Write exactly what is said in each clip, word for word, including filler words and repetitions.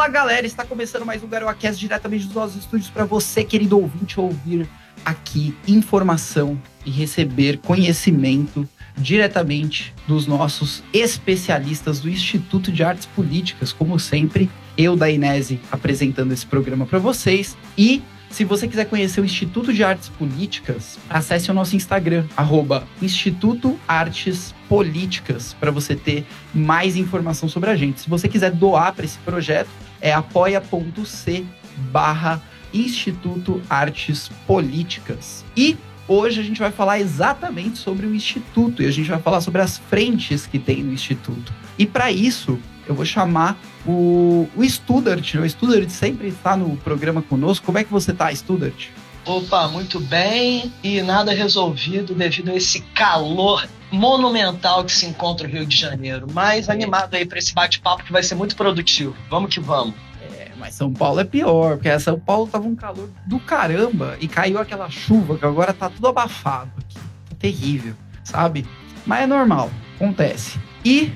Fala, galera, está começando mais um GaroaCast diretamente dos nossos estúdios para você, querido ouvinte, ouvir aqui informação e receber conhecimento diretamente dos nossos especialistas do Instituto de Artes Políticas. Como sempre, eu, Dainese, apresentando esse programa para vocês. E se você quiser conhecer o Instituto de Artes Políticas, acesse o nosso Instagram, arroba Instituto Artes Políticas, para você ter mais informação sobre a gente. Se você quiser doar para esse projeto, é apoia.c barra Instituto Artes Políticas. E hoje a gente vai falar exatamente sobre o Instituto, e a gente vai falar sobre as frentes que tem no Instituto. E para isso, eu vou chamar o, o Studart. O Studart sempre está no programa conosco. Como é que você está, Studart? Opa, muito bem, e nada resolvido devido a esse calor monumental que se encontra no Rio de Janeiro. Mas animado aí para esse bate-papo que vai ser muito produtivo. Vamos que vamos. É, mas São Paulo é pior, porque São Paulo tava um calor do caramba e caiu aquela chuva que agora tá tudo abafado aqui. Tá terrível, sabe? Mas é normal, acontece. E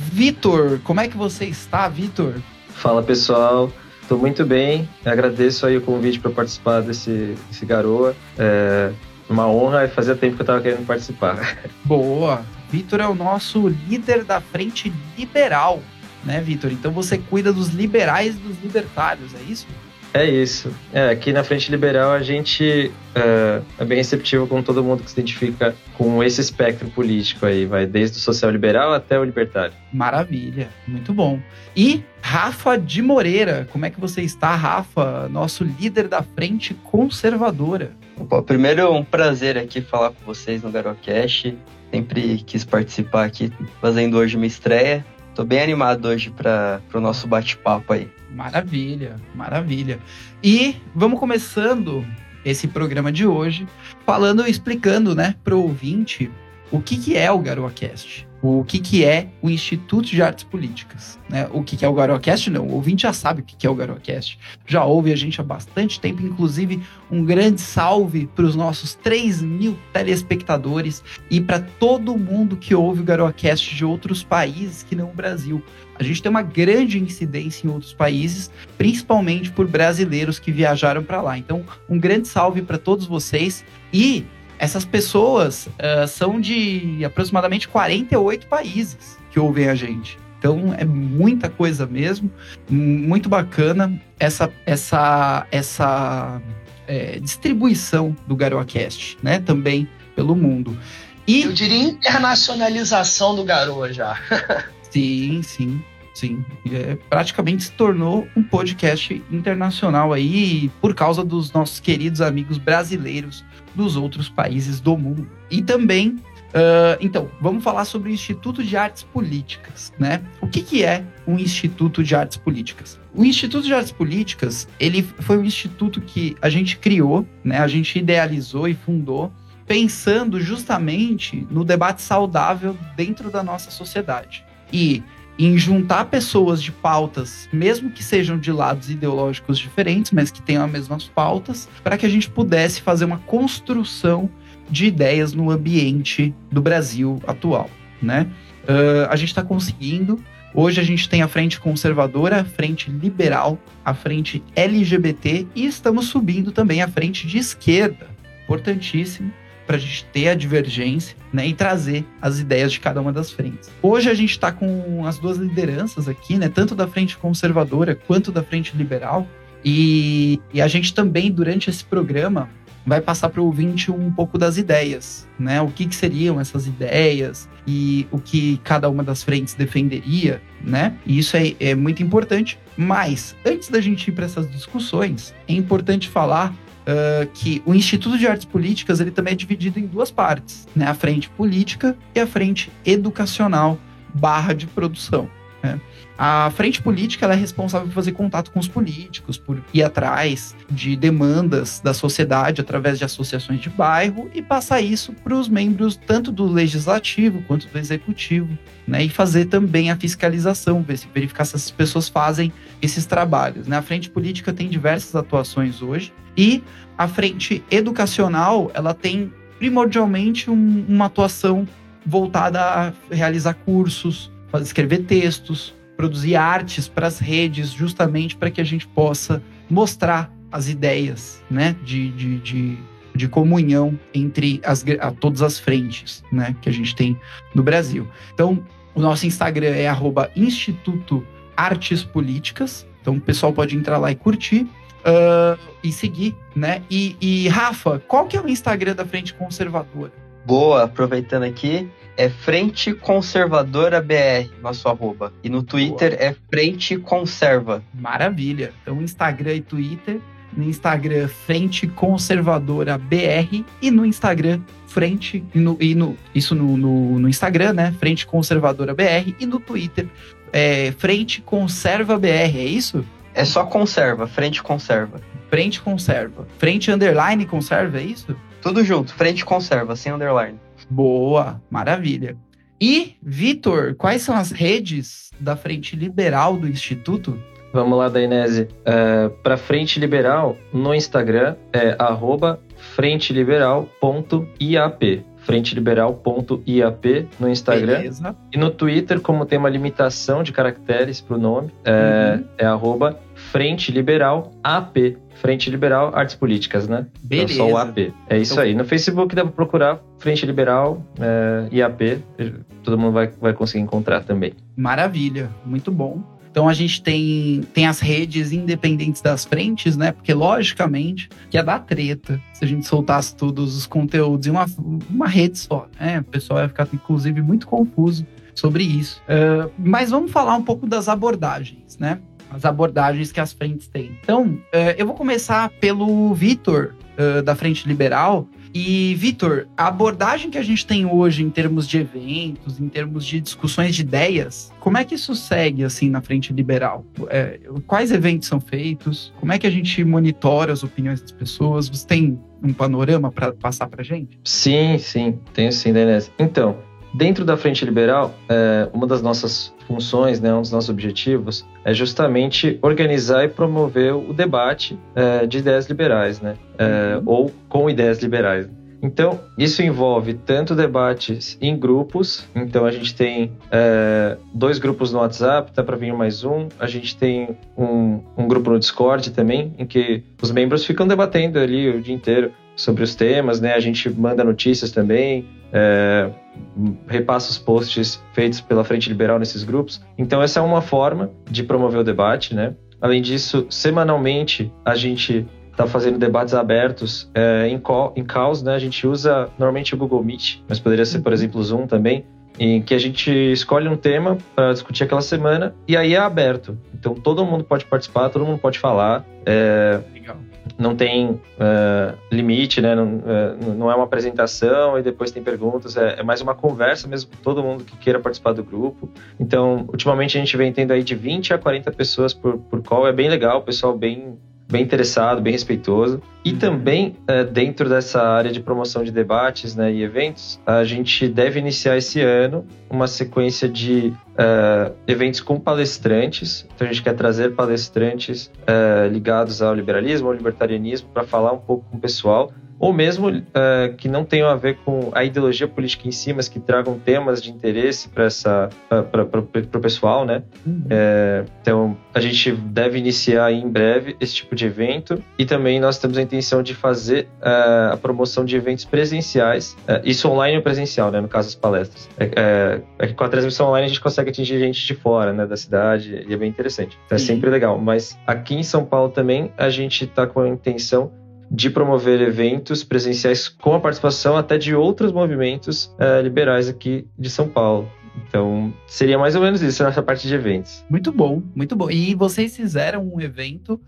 Vitor, como é que você está, Vitor? Fala, pessoal. Tô muito bem. Agradeço aí o convite para participar desse, desse Garoa. É uma honra e fazia tempo que eu tava querendo participar. Boa. Vitor é o nosso líder da Frente Liberal, né, Vitor? Então você cuida dos liberais e dos libertários, é isso? É isso. É, aqui na Frente Liberal a gente é, é bem receptivo com todo mundo que se identifica com esse espectro político aí, vai desde o social liberal até o libertário. Maravilha, muito bom. E Rafa de Moreira, como é que você está, Rafa? Nosso líder da Frente Conservadora. Opa, primeiro é um prazer aqui falar com vocês no GaroaCast. Sempre quis participar aqui, fazendo hoje uma estreia. Tô bem animado hoje para o nosso bate-papo aí. Maravilha, maravilha. E vamos começando esse programa de hoje falando, explicando, né, para o ouvinte o que, que é o GaroaCast, o que, que é o Instituto de Artes Políticas, né? O que, que é o GaroaCast? Não, o ouvinte já sabe o que, que é o GaroaCast, já ouve a gente há bastante tempo, inclusive um grande salve para os nossos três mil telespectadores e para todo mundo que ouve o GaroaCast de outros países que não o Brasil. A gente tem uma grande incidência em outros países, principalmente por brasileiros que viajaram para lá. Então, um grande salve para todos vocês. E essas pessoas uh, são de aproximadamente quarenta e oito países que ouvem a gente. Então, é muita coisa mesmo, muito bacana essa, essa, essa é, distribuição do GaroaCast, né? Também pelo mundo. E eu diria internacionalização do Garoa já. Sim, sim, sim. É, praticamente se tornou um podcast internacional aí por causa dos nossos queridos amigos brasileiros dos outros países do mundo. E também, uh, então, vamos falar sobre o Instituto de Artes Políticas, né? O que, que é um Instituto de Artes Políticas? O Instituto de Artes Políticas, ele foi um instituto que a gente criou, né? A gente idealizou e fundou pensando justamente no debate saudável dentro da nossa sociedade. E em juntar pessoas de pautas, mesmo que sejam de lados ideológicos diferentes, mas que tenham as mesmas pautas, para que a gente pudesse fazer uma construção de ideias no ambiente do Brasil atual, né? Uh, a gente está conseguindo. Hoje a gente tem a Frente Conservadora, a Frente Liberal, a Frente L G B T e estamos subindo também a Frente de Esquerda. Importantíssimo, para a gente ter a divergência, né, e trazer as ideias de cada uma das frentes. Hoje a gente está com as duas lideranças aqui, né, tanto da Frente Conservadora quanto da Frente Liberal, e, e a gente também, durante esse programa, vai passar para o ouvinte um pouco das ideias, né, o que, que seriam essas ideias e o que cada uma das frentes defenderia, né, e isso é, é muito importante. Mas, antes da gente ir para essas discussões, é importante falar Uh, que o Instituto de Artes Políticas ele também é dividido em duas partes, né? A frente política e a frente educacional barra de produção, né? A frente política ela é responsável por fazer contato com os políticos, por ir atrás de demandas da sociedade através de associações de bairro e passar isso para os membros tanto do legislativo quanto do executivo, né? E fazer também a fiscalização, ver se, verificar se essas pessoas fazem esses trabalhos, né? A frente política tem diversas atuações hoje e a frente educacional ela tem primordialmente um, uma atuação voltada a realizar cursos, escrever textos, produzir artes para as redes, justamente para que a gente possa mostrar as ideias, né, de, de, de, de comunhão entre as, a, todas as frentes, né, que a gente tem no Brasil. Então, o nosso Instagram é arroba Instituto Artes Políticas. Então, o pessoal pode entrar lá e curtir uh, e seguir, né? E, e, Rafa, qual que é o Instagram da Frente Conservadora? Boa, aproveitando aqui, é Frente Conservadora B R, nosso arroba. E no Twitter Boa. É Frente Conserva. Maravilha. Então, Instagram e Twitter. No Instagram, Frente Conservadora B R. E no Instagram, Frente... E no, e no, isso no, no, no Instagram, né? Frente Conservadora B R. E no Twitter, é, Frente Conserva B R, é isso? É só conserva, Frente Conserva. Frente Conserva. Frente Underline Conserva, é isso? Tudo junto, Frente Conserva, sem underline. Boa, maravilha. E, Vitor, quais são as redes da Frente Liberal do Instituto? Vamos lá, Dainese. Uh, para Frente Liberal, no Instagram é arroba frenteliberal ponto I A P. frenteliberal ponto I A P no Instagram. Beleza. E no Twitter, como tem uma limitação de caracteres para o nome, é, uhum. é arroba Frente Liberal A P. Frente Liberal Artes Políticas, né? Beleza. Então, só o A P. É isso então... aí. No Facebook dá para procurar Frente Liberal é, I A P. Todo mundo vai, vai conseguir encontrar também. Maravilha. Muito bom. Então a gente tem, tem as redes independentes das frentes, né? Porque, logicamente, que ia dar treta se a gente soltasse todos os conteúdos em uma, uma rede só, né? O pessoal ia ficar, inclusive, muito confuso sobre isso. Uh, mas vamos falar um pouco das abordagens, né? As abordagens que as frentes têm. Então, uh, eu vou começar pelo Vitor, uh, da Frente Liberal. E, Vitor, a abordagem que a gente tem hoje em termos de eventos, em termos de discussões de ideias, como é que isso segue, assim, na Frente Liberal? É, quais eventos são feitos? Como é que a gente monitora as opiniões das pessoas? Você tem um panorama para passar para a gente? Sim, sim. Tenho sim, Dainese. Então, dentro da Frente Liberal, é, uma das nossas funções, né, um dos nossos objetivos é justamente organizar e promover o debate é, de ideias liberais, né, é, uhum. ou com ideias liberais. Então, isso envolve tanto debates em grupos, então a gente tem é, dois grupos no WhatsApp, tá para vir mais um, a gente tem um, um grupo no Discord também, em que os membros ficam debatendo ali o dia inteiro sobre os temas, né, a gente manda notícias também, é, repassa os posts feitos pela Frente Liberal nesses grupos. Então essa é uma forma de promover o debate, né? Além disso, semanalmente a gente está fazendo debates abertos é, em, call, em calls, né? A gente usa normalmente o Google Meet, mas poderia ser, por exemplo, o Zoom também, em que a gente escolhe um tema para discutir aquela semana e aí é aberto. Então todo mundo pode participar, todo mundo pode falar. É, Legal. Não tem uh, limite, né? Não, uh, não é uma apresentação e depois tem perguntas, é, é mais uma conversa mesmo com todo mundo que queira participar do grupo. Então, ultimamente a gente vem tendo aí de vinte a quarenta pessoas por, por call, é bem legal, o pessoal bem, bem interessado, bem respeitoso. E também, uh, dentro dessa área de promoção de debates, né, e eventos, a gente deve iniciar esse ano uma sequência de uh, eventos com palestrantes. Então a gente quer trazer palestrantes uh, ligados ao liberalismo, ao libertarianismo, para falar um pouco com o pessoal, ou mesmo uh, que não tenham a ver com a ideologia política em si, mas que tragam temas de interesse para essa para o pessoal, né? Uhum. É, então a gente deve iniciar em breve esse tipo de evento, e também nós temos a intenção de fazer uh, a promoção de eventos presenciais, uh, isso online ou presencial, né? No caso das palestras. É, é, é que com a transmissão online a gente consegue atingir gente de fora, né? Da cidade, e é bem interessante. Então é sempre legal. Mas aqui em São Paulo também a gente está com a intenção de promover eventos presenciais com a participação até de outros movimentos uh, liberais aqui de São Paulo. Então, seria mais ou menos isso, nessa parte de eventos. Muito bom, muito bom. E vocês fizeram um evento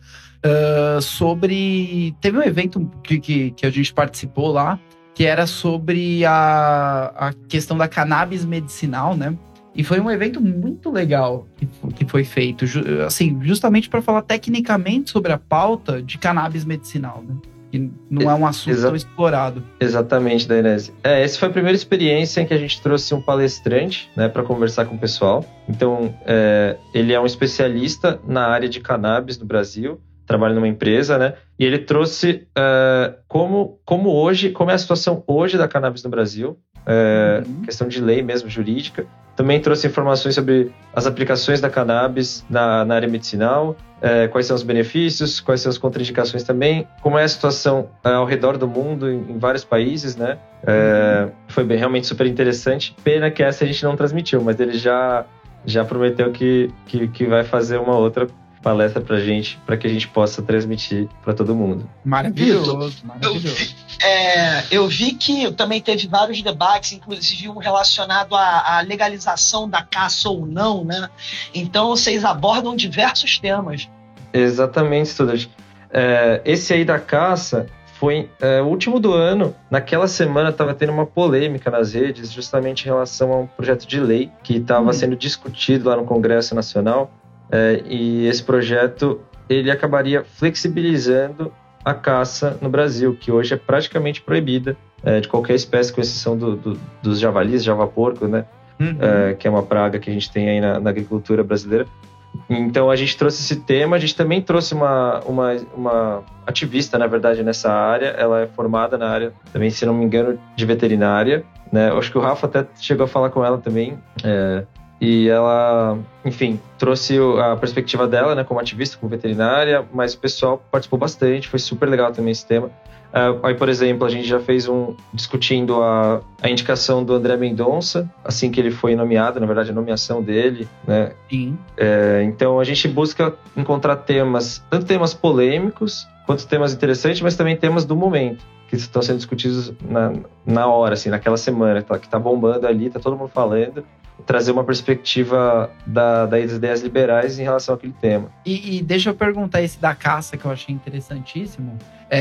uh, sobre... Teve um evento que, que, que a gente participou lá, que era sobre a, a questão da cannabis medicinal, né? E foi um evento muito legal que, que foi feito, assim, justamente para falar tecnicamente sobre a pauta de cannabis medicinal, né? Que não é um assunto Exa- tão explorado. Exatamente, Dainese. É, essa foi a primeira experiência em que a gente trouxe um palestrante, né, para conversar com o pessoal. Então, é, ele é um especialista na área de cannabis no Brasil, trabalha numa empresa, né? E ele trouxe uh, como, como hoje, como é a situação hoje da cannabis no Brasil, é, Uhum. questão de lei mesmo, jurídica. Também trouxe informações sobre as aplicações da cannabis na, na área medicinal, é, quais são os benefícios, quais são as contraindicações também, como é a situação é, ao redor do mundo, em, em vários países, né? É, Uhum. Foi bem, realmente super interessante. Pena que essa a gente não transmitiu, mas ele já, já prometeu que, que, que vai fazer uma outra palestra pra gente, para que a gente possa transmitir para todo mundo. Maravilhoso, maravilhoso. É, eu vi que também teve vários debates, inclusive um relacionado à, à legalização da caça ou não, né? Então vocês abordam diversos temas. Exatamente, Studart. É, esse aí da caça foi é, o último do ano. Naquela semana estava tendo uma polêmica nas redes, justamente em relação a um projeto de lei que estava Hum. sendo discutido lá no Congresso Nacional. É, e esse projeto ele acabaria flexibilizando a caça no Brasil, que hoje é praticamente proibida é, de qualquer espécie, com exceção do, do, dos javalis, javaporco, né? Uhum. É, que é uma praga que a gente tem aí na, na agricultura brasileira. Então a gente trouxe esse tema, a gente também trouxe uma, uma, uma ativista, na verdade, nessa área. Ela é formada na área, também, se não me engano, de veterinária, né? Eu acho que o Rafa até chegou a falar com ela também. É, e ela, enfim, trouxe a perspectiva dela, né, como ativista, como veterinária, mas o pessoal participou bastante, foi super legal também esse tema. Uh, aí, por exemplo, a gente já fez um discutindo a, a indicação do André Mendonça, assim que ele foi nomeado, na verdade, a nomeação dele, né? Sim. É, então, a gente busca encontrar temas, tanto temas polêmicos, quanto temas interessantes, mas também temas do momento, que estão sendo discutidos na, na hora, assim, naquela semana, que está bombando ali, está todo mundo falando, trazer uma perspectiva da, das ideias liberais em relação àquele tema. E, e deixa eu perguntar esse da caça, que eu achei interessantíssimo.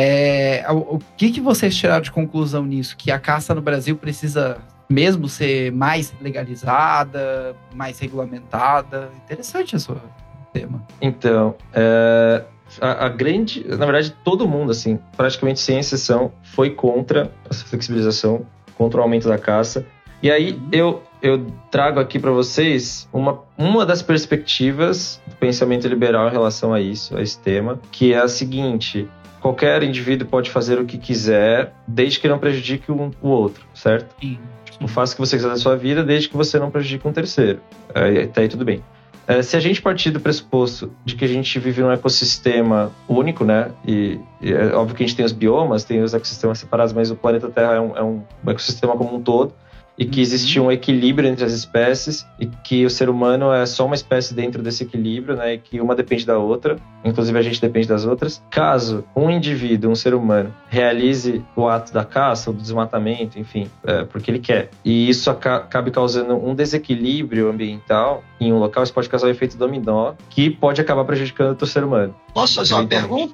É, o, o que, que vocês tiraram de conclusão nisso? Que a caça no Brasil precisa mesmo ser mais legalizada, mais regulamentada? Interessante esse tema. Então, é, a, a grande... Na verdade, todo mundo, assim, praticamente sem exceção, foi contra essa flexibilização, contra o aumento da caça. E aí, eu, eu trago aqui para vocês uma, uma das perspectivas do pensamento liberal em relação a isso, a esse tema, que é a seguinte: qualquer indivíduo pode fazer o que quiser, desde que não prejudique um, o outro, certo? Sim. Tipo, faça o que você quiser da sua vida, desde que você não prejudique um terceiro. Aí, tá aí tudo bem. É, se a gente partir do pressuposto de que a gente vive num ecossistema único, né? E, e é óbvio que a gente tem os biomas, tem os ecossistemas separados, mas o planeta Terra é um, é um ecossistema como um todo. E que existe um equilíbrio entre as espécies e que o ser humano é só uma espécie dentro desse equilíbrio, né? E que uma depende da outra, inclusive a gente depende das outras. Caso um indivíduo, um ser humano, realize o ato da caça, ou do desmatamento, enfim, é, porque ele quer, e isso acabe causando um desequilíbrio ambiental em um local, isso pode causar um efeito dominó que pode acabar prejudicando outro ser humano. Posso fazer uma pergunta?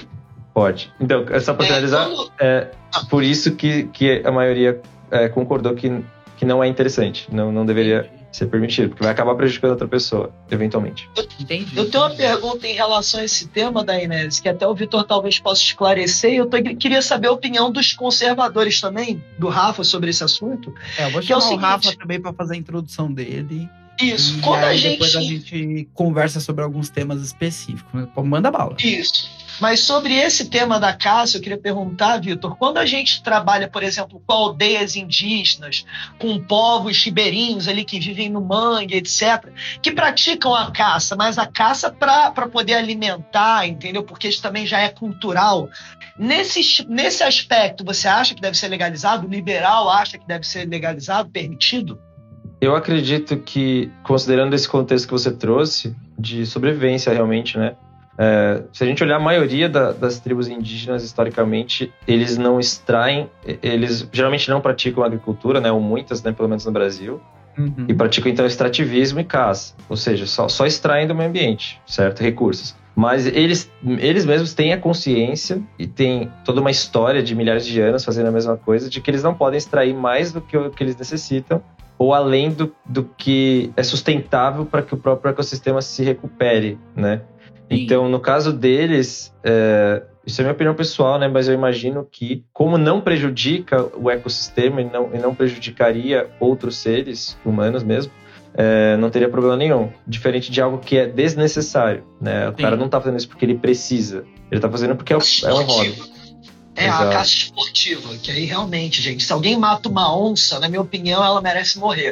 Pode. Então, só para finalizar, É, quando... é por isso que, que a maioria é, concordou que, que não é interessante, não, não deveria ser permitido, porque vai acabar prejudicando outra pessoa, eventualmente. Entendi. Eu tenho uma pergunta em relação a esse tema da Inês, que até o Vitor talvez possa esclarecer, e eu tô, queria saber a opinião dos conservadores também, do Rafa, sobre esse assunto. É, eu vou que é o chamar o, seguinte... Rafa também para fazer a introdução dele. Isso, e quando aí a gente... depois a gente conversa sobre alguns temas específicos. Manda bala. Isso. Mas sobre esse tema da caça, eu queria perguntar, Vitor, quando a gente trabalha, por exemplo, com aldeias indígenas, com povos ribeirinhos ali que vivem no mangue, etcétera, que praticam a caça, mas a caça para poder alimentar, entendeu? Porque isso também já é cultural. Nesse, nesse aspecto, você acha que deve ser legalizado? O liberal acha que deve ser legalizado, permitido? Eu acredito que, considerando esse contexto que você trouxe, de sobrevivência realmente, né? É, se a gente olhar a maioria da, das tribos indígenas, historicamente, eles não extraem, eles geralmente não praticam agricultura, né? Ou muitas, né? Pelo menos no Brasil. Uhum. E praticam, então, extrativismo e caça. Ou seja, só, só extraem do meio ambiente, certo? Recursos. Mas eles, eles mesmos têm a consciência e têm toda uma história de milhares de anos fazendo a mesma coisa, de que eles não podem extrair mais do que o que eles necessitam, ou além do, do que é sustentável para que o próprio ecossistema se recupere, né? Sim. Então, no caso deles, é, isso é minha opinião pessoal, né? Mas eu imagino que, como não prejudica o ecossistema e não, e não prejudicaria outros seres humanos mesmo, é, não teria problema nenhum. Diferente de algo que é desnecessário, né? O Sim. cara não tá fazendo isso porque ele precisa. Ele tá fazendo porque é, é um hobby. É Exato. a caça esportiva, que aí realmente, gente, se alguém mata uma onça, na minha opinião, ela merece morrer.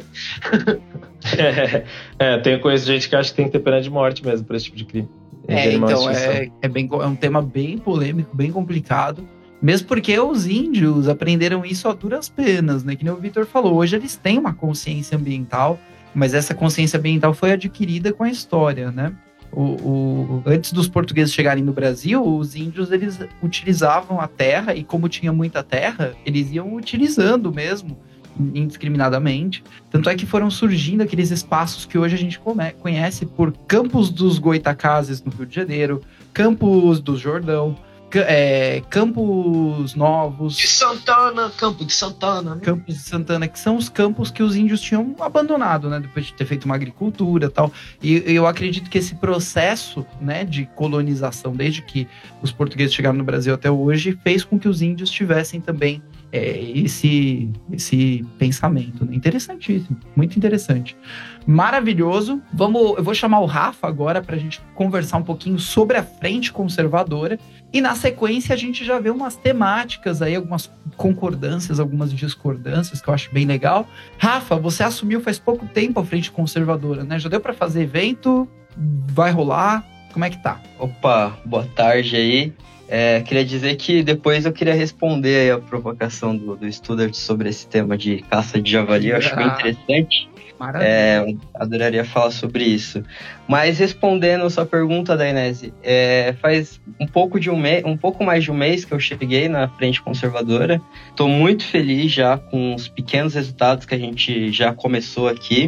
É, tenho conheço gente que acha que tem que ter pena de morte mesmo para esse tipo de crime. É, então, é, é, bem, é um tema bem polêmico, bem complicado. Mesmo porque os índios aprenderam isso a duras penas, né? Que nem o Vitor falou, hoje eles têm uma consciência ambiental, mas essa consciência ambiental foi adquirida com a história, né? O, o, antes dos portugueses chegarem no Brasil, os índios eles utilizavam a terra, e como tinha muita terra, eles iam utilizando mesmo, indiscriminadamente. Tanto é que foram surgindo aqueles espaços que hoje a gente come, conhece por Campos dos Goitacazes, no Rio de Janeiro, Campos do Jordão, É, Campos Novos, De Santana, Campo de Santana, né? Campos de Santana, que são os campos que os índios tinham abandonado, né, depois de ter feito uma agricultura e tal. E eu acredito que esse processo, né, de colonização, desde que os portugueses chegaram no Brasil até hoje, fez com que os índios tivessem também é, esse, esse pensamento, né? Interessantíssimo, muito interessante. Maravilhoso. Vamos, eu vou chamar o Rafa agora para a gente conversar um pouquinho sobre a Frente Conservadora. E na sequência a gente já vê umas temáticas aí, algumas concordâncias, algumas discordâncias, que eu acho bem legal. Rafa, você assumiu faz pouco tempo a Frente Conservadora, né? Já deu para fazer evento? Vai rolar? Como é que tá? Opa, boa tarde aí. É, queria dizer que depois eu queria responder aí a provocação do, do Studart sobre esse tema de caça de javali. Eu acho bem interessante. Maravilha. É, adoraria falar sobre isso. Mas respondendo sua pergunta, Dainese, é, faz um pouco, de um me- um pouco mais de um mês que eu cheguei na Frente Conservadora. Estou muito feliz já com os pequenos resultados que a gente já começou aqui.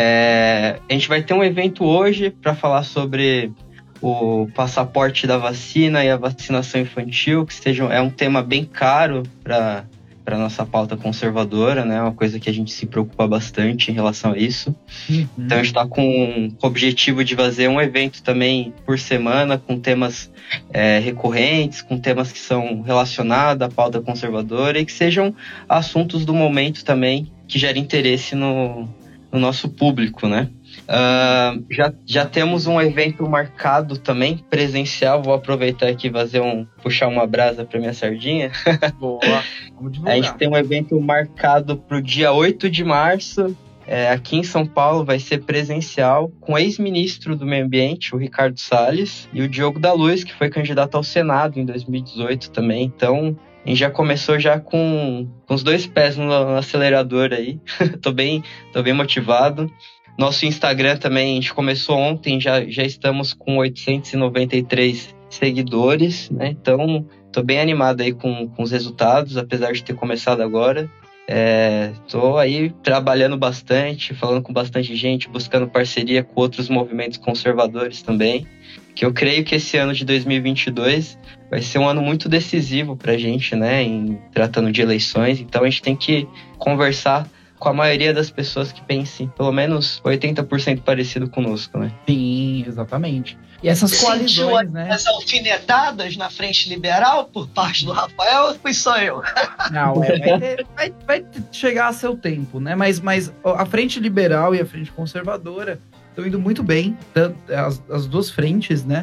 É, a gente vai ter um evento hoje para falar sobre o passaporte da vacina e a vacinação infantil, que sejam, é um tema bem caro para para a nossa pauta conservadora, né? Uma coisa que a gente se preocupa bastante em relação a isso. Uhum. Então a gente está com o objetivo de fazer um evento também por semana, com temas é, recorrentes, com temas que são relacionados à pauta conservadora e que sejam assuntos do momento também, que gerem interesse no, no nosso público, né? Uh, já, já temos um evento marcado também, presencial. Vou aproveitar aqui e fazer um, puxar uma brasa para minha sardinha. Boa, vamos divulgar. A gente tem um evento marcado para o dia oito de março, é, aqui em São Paulo, vai ser presencial, com o ex-ministro do Meio Ambiente, o Ricardo Salles, e o Diogo da Luz, que foi candidato ao Senado em dois mil e dezoito também. Então, a gente já começou já com, com os dois pés no, no acelerador aí. tô, bem, tô bem motivado. Nosso Instagram também, a gente começou ontem, já, já estamos com oitocentos e noventa e três seguidores, né? Então, tô bem animado aí com, com os resultados, apesar de ter começado agora. É, tô aí trabalhando bastante, falando com bastante gente, buscando parceria com outros movimentos conservadores também, que eu creio que esse ano de dois mil e vinte e dois vai ser um ano muito decisivo pra gente, né? Em tratando de eleições, então a gente tem que conversar com a maioria das pessoas que pensem, pelo menos oitenta por cento parecido conosco, né? Sim, exatamente. E essas coalizões, né? As alfinetadas na Frente Liberal por parte do Rafael, ou fui só eu? Não, é, vai, ter, vai, vai chegar a seu tempo, né? Mas, mas a Frente Liberal e a Frente Conservadora estão indo muito bem, as, as duas frentes, né?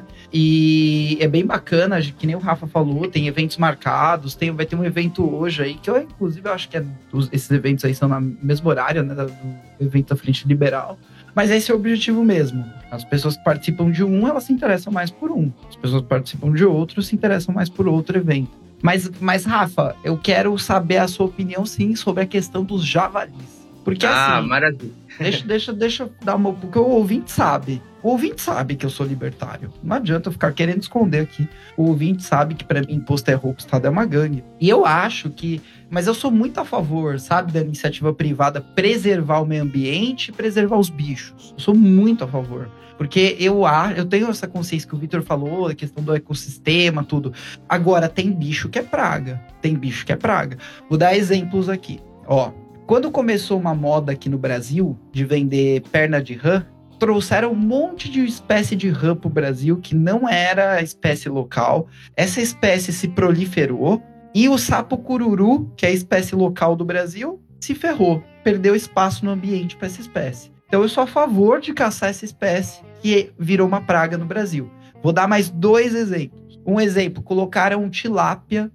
E é bem bacana, que nem o Rafa falou, tem eventos marcados, tem, vai ter um evento hoje aí, que eu, inclusive, eu acho que é, esses eventos aí são no mesmo horário, né? Do evento da Frente Liberal. Mas esse é o objetivo mesmo. As pessoas que participam de um, elas se interessam mais por um. As pessoas que participam de outro se interessam mais por outro evento. Mas, mas Rafa, eu quero saber a sua opinião, sim, sobre a questão dos javalis. Porque ah, assim... maravilha. Deixa, deixa, deixa eu dar uma... Porque o ouvinte sabe. O ouvinte sabe que eu sou libertário. Não adianta eu ficar querendo esconder aqui. O ouvinte sabe que pra mim imposto é roubo, Estado é uma gangue. E eu acho que... Mas eu sou muito a favor, sabe, da iniciativa privada preservar o meio ambiente e preservar os bichos. Eu sou muito a favor. Porque eu, eu tenho essa consciência que o Vitor falou, a questão do ecossistema, tudo. Agora, tem bicho que é praga. Tem bicho que é praga. Vou dar exemplos aqui. Ó, quando começou uma moda aqui no Brasil de vender perna de rã, trouxeram um monte de espécie de rã pro Brasil que não era espécie local. Essa espécie se proliferou e o sapo cururu, que é a espécie local do Brasil, se ferrou. Perdeu espaço no ambiente para essa espécie. Então eu sou a favor de caçar essa espécie que virou uma praga no Brasil. Vou dar mais dois exemplos. Um exemplo, colocaram tilápia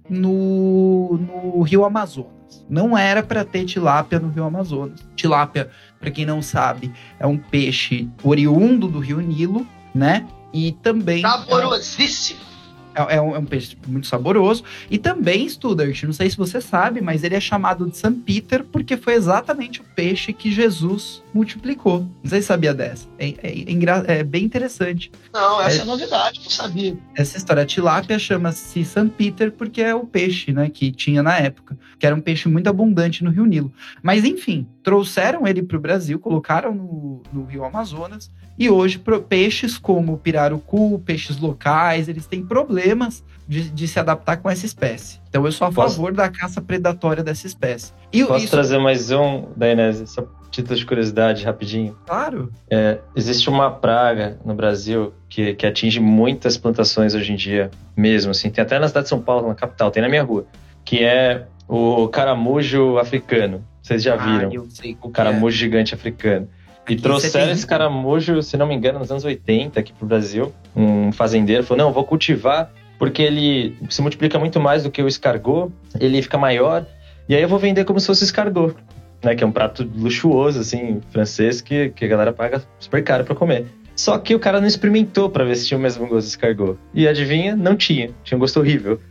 no, no Rio Amazonas. Não era para ter tilápia no Rio Amazonas. Tilápia, para quem não sabe, é um peixe oriundo do Rio Nilo, né? E também... Saborosíssimo! É, é, um, é um peixe muito saboroso. E também, Studart, não sei se você sabe, mas ele é chamado de San Peter porque foi exatamente o peixe que Jesus multiplicou. Não sei se sabia dessa. É, é, é, é bem interessante. Não, essa é, é novidade, não sabia. Essa história, a tilápia chama-se San Peter porque é o peixe, né, que tinha na época. Que era um peixe muito abundante no Rio Nilo. Mas, enfim, trouxeram ele para o Brasil, colocaram no, no Rio Amazonas. E hoje, pro, peixes como pirarucu, peixes locais, eles têm problemas de, de se adaptar com essa espécie. Então, eu sou a Posso... favor da caça predatória dessa espécie. E, Posso isso... trazer mais um, Dainese? Só título de curiosidade, rapidinho. Claro. É, existe uma praga no Brasil que, que atinge muitas plantações hoje em dia, mesmo. Assim. Tem até na cidade de São Paulo, na capital, tem na minha rua, que é o caramujo africano. Vocês já viram? Ah, eu sei o caramujo é. gigante africano. E Aqui trouxeram esse caramujo, se não me engano, nos anos oitenta aqui pro Brasil. Um fazendeiro falou, não, vou cultivar porque ele se multiplica muito mais do que o escargot, ele fica maior, e aí eu vou vender como se fosse escargot, né? Que é um prato luxuoso, assim, francês, que, que a galera paga super caro pra comer. Só que o cara não experimentou pra ver se tinha o mesmo gosto de escargot. E adivinha? Não tinha. Tinha um gosto horrível.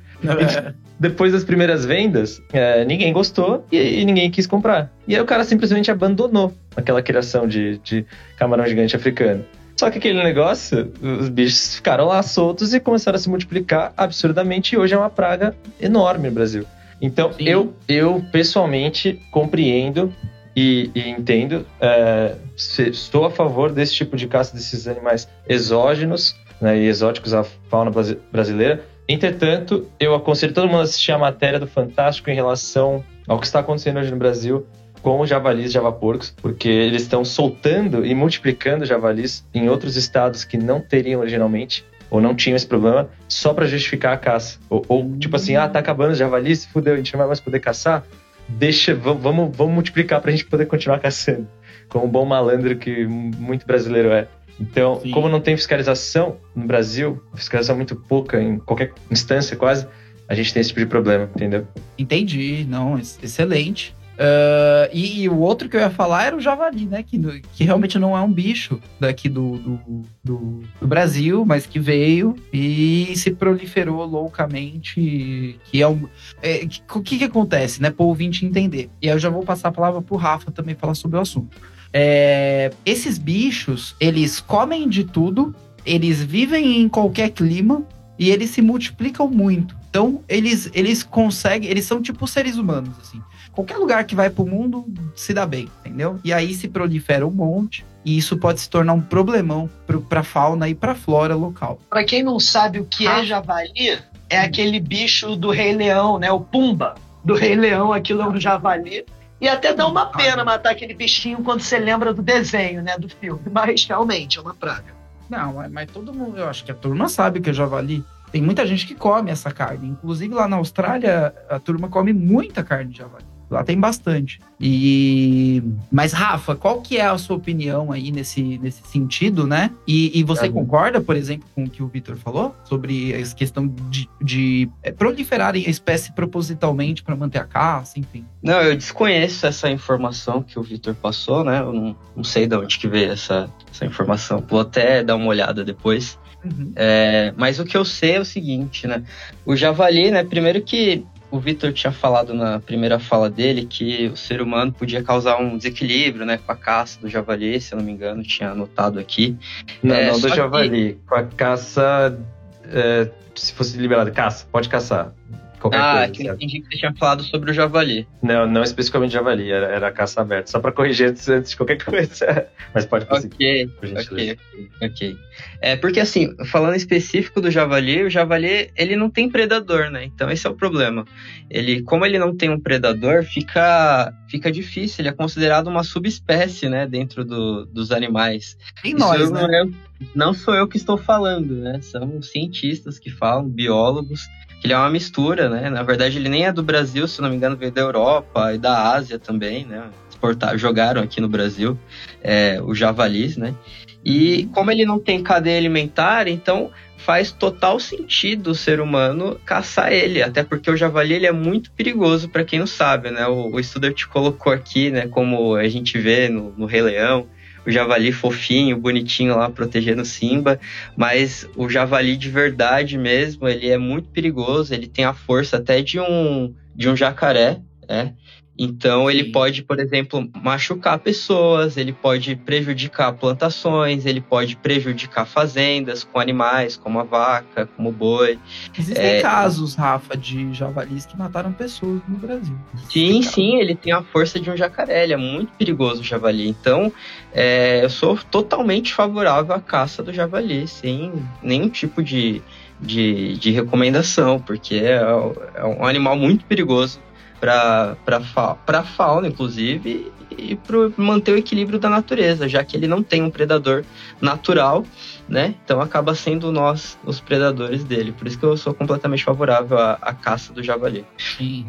Depois das primeiras vendas, é, ninguém gostou e, e ninguém quis comprar. E aí o cara simplesmente abandonou aquela criação de, de camarão gigante africano. Só que aquele negócio, os bichos ficaram lá soltos e começaram a se multiplicar absurdamente. E hoje é uma praga enorme no Brasil. Então, eu, eu pessoalmente compreendo e, e entendo. É, estou a favor desse tipo de caça desses animais exógenos, né, e exóticos à fauna brasileira. Entretanto, eu aconselho todo mundo a assistir a matéria do Fantástico em relação ao que está acontecendo hoje no Brasil com os javalis e javaporcos, porque eles estão soltando e multiplicando javalis em outros estados que não teriam originalmente, ou não tinham esse problema, só para justificar a caça. Ou, ou tipo assim, ah, tá acabando os javalis, se fudeu, a gente não vai mais poder caçar, deixa, vamos, vamos multiplicar pra gente poder continuar caçando, como um bom malandro que muito brasileiro é. Então, sim, como não tem fiscalização no Brasil, fiscalização muito pouca, em qualquer instância quase, a gente tem esse tipo de problema, entendeu? Entendi, não, excelente. Uh, e, e o outro que eu ia falar era o javali, né? Que, que realmente não é um bicho daqui do, do, do, do Brasil, mas que veio e se proliferou loucamente. Que é um, é, que, o que, que acontece, né? Para o ouvinte entender. E aí eu já vou passar a palavra pro Rafa também falar sobre o assunto. É, esses bichos, eles comem de tudo, eles vivem em qualquer clima e eles se multiplicam muito. Então, eles, eles conseguem, eles são tipo seres humanos, assim. Qualquer lugar que vai pro mundo se dá bem, entendeu? E aí se prolifera um monte e isso pode se tornar um problemão pro, pra fauna e pra flora local. Pra quem não sabe o que ah. é javali, é hum. aquele bicho do Rei Leão, né? O Pumba do Rei Leão, aquilo é um javali. E até dá uma pena matar aquele bichinho quando você lembra do desenho, né? Do filme. Mas realmente é uma praga. Não, mas todo mundo, eu acho que a turma sabe que é javali. Tem muita gente que come essa carne. Inclusive lá na Austrália, a turma come muita carne de javali. Lá tem bastante. E... Mas, Rafa, qual que é a sua opinião aí nesse, nesse sentido, né? E, e você é. concorda, por exemplo, com o que o Vitor falou? Sobre essa questão de, de proliferarem a espécie propositalmente para manter a caça, enfim. Não, eu desconheço essa informação que o Vitor passou, né? Eu não, não sei de onde que veio essa, essa informação. Vou até dar uma olhada depois. Uhum. É, mas o que eu sei é o seguinte, né? O javali, né? Primeiro que o Vitor tinha falado na primeira fala dele que o ser humano podia causar um desequilíbrio, né, com a caça do javali, se eu não me engano, tinha anotado aqui. Não, é, não do javali, que... com a caça, é, se fosse liberado, caça, pode caçar. Qualquer ah, coisa, é que eu entendi que você tinha falado sobre o javali. Não, não especificamente javali, era, era caça aberta, só para corrigir antes, antes de qualquer coisa. Mas pode prosseguir. Ok, ok, ok, ok. É, porque assim, falando específico do javali, o javali, ele não tem predador, né? Então esse é o problema. Ele, como ele não tem um predador, fica, fica difícil, ele é considerado uma subespécie, né, dentro do, dos animais. Tem nós, né? Não, é, não sou eu que estou falando, né? São cientistas que falam, biólogos, que ele é uma mistura, né? Na verdade, ele nem é do Brasil, se não me engano, veio da Europa e da Ásia também, né? exportaram, jogaram aqui no Brasil, é, os javalis, né? E como ele não tem cadeia alimentar, então faz total sentido o ser humano caçar ele, até porque o javali ele é muito perigoso, para quem não sabe, né? O, o Studart colocou aqui, né, como a gente vê no, no Rei Leão, o javali fofinho, bonitinho lá, protegendo o Simba, mas o javali de verdade mesmo, ele é muito perigoso, ele tem a força até de um, de um jacaré, né? Então ele pode, por exemplo, machucar pessoas, ele pode prejudicar plantações, ele pode prejudicar fazendas com animais, como a vaca, como o boi. Existem é, casos, Rafa, de javalis que mataram pessoas no Brasil. Sim, sim, ele tem a força de um jacaré, ele é muito perigoso o javali. Então, é, eu sou totalmente favorável à caça do javali, sem nenhum tipo de, de, de recomendação, porque é, é um animal muito perigoso para a fauna, inclusive, e para manter o equilíbrio da natureza, já que ele não tem um predador natural, né? Então acaba sendo nós os predadores dele. Por isso que eu sou completamente favorável à, à caça do javali. Sim.